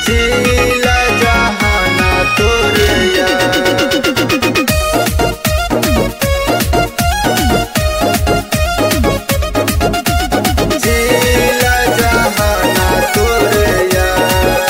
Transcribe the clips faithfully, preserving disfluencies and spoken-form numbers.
जिला जहाना तोर यार। जिला जहाना तोर यार।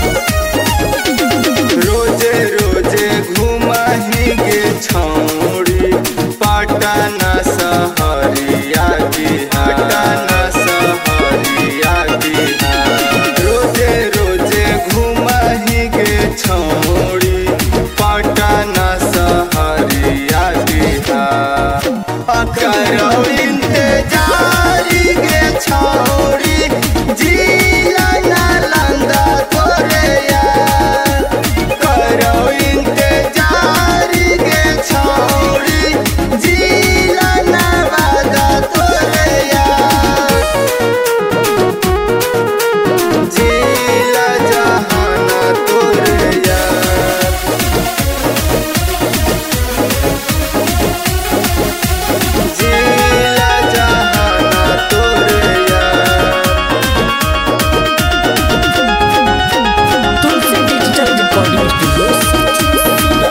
रोजे रोजे घुमाएंगे छौड़ी पटना सहरिया बिहार, पटना सहरिया बिहार। रोजे रोजे घुमाएंगे छौड़ी पटना सहरिया बिहार। करो इंतजार गे छौड़ी जिला नालंदा तोरे यार। करो इंतजार गे छौड़ी जिला नवादा तोरे यार। जिला जहाना तोरे यार। जिला जहाना तोरे यार। Tulsi digital recording studio Sachin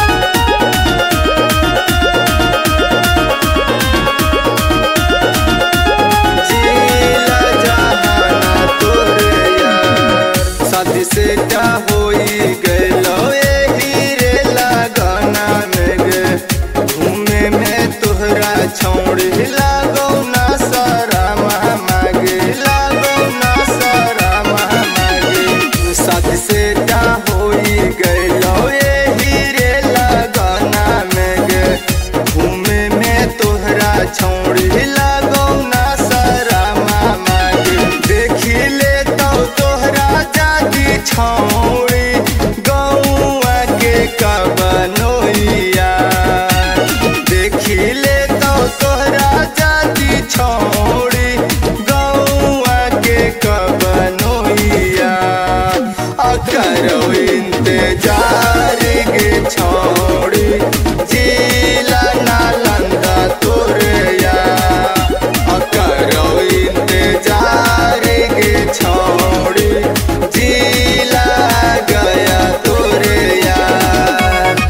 जिला जहाना तोरे यार। शादी से क्या होई गइलो एही रे लगना में गे। घूमे में तोहरा छौड़ी लागो ना सारा मागे, लागो ना सारा मागे। शादी से क्या होई गइलो एही रे लगना में गे। घूमे में तोहरा छौड़ी लागो ना सारा मागे। देखी ले तो तोहरा जादी छौड़ी गौआ के कबनोइया। देखी ले तो तोहरा जादी छौड़ी गौआ के कबनोइया। आ करो इंतजार गे छौड़ी जिला नालंदा तोरे यार। आ करो इंतजार गे छौड़ी जिला गया तोरे यार।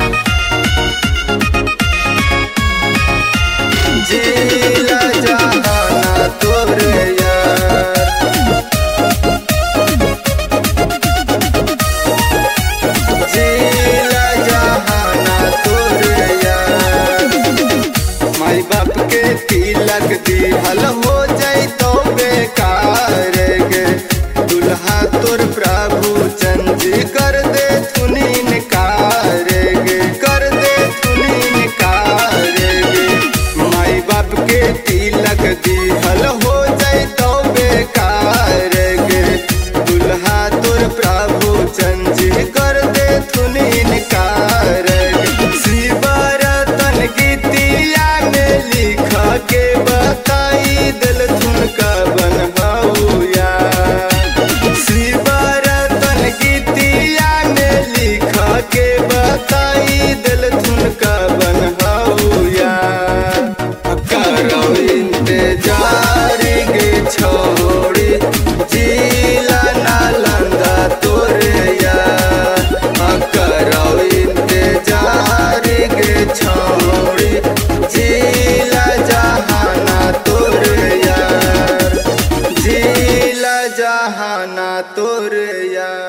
जिला जहाना तोरे यार। जिला जहाना तोरे यार। माई बाप के तिलक दिहल हो जाई तो बेकार गे। दुल्हा तोर प्रभु चंजी कर दे थुनीन कार गे, कर दे थुनीन कार गे। माई बाप के तिलक दिहल हो जाई तो बेकार गे। दुल्हा तोर प्रभु चंजी कर दे थुनीन कार गे। शिवरतन गीतिया में लिख के बताई दिल थुन का बनहौया। शिवरतन गीतिया में लिख के बताई दिल थुन का बनहौया। करो इंतजार गे छौड़ी जिला नालंदा तोरे यार। आ करो इंतजार गे छौड़ी जिला जहाना तोरे यार। जिला जहाना तोरे यार।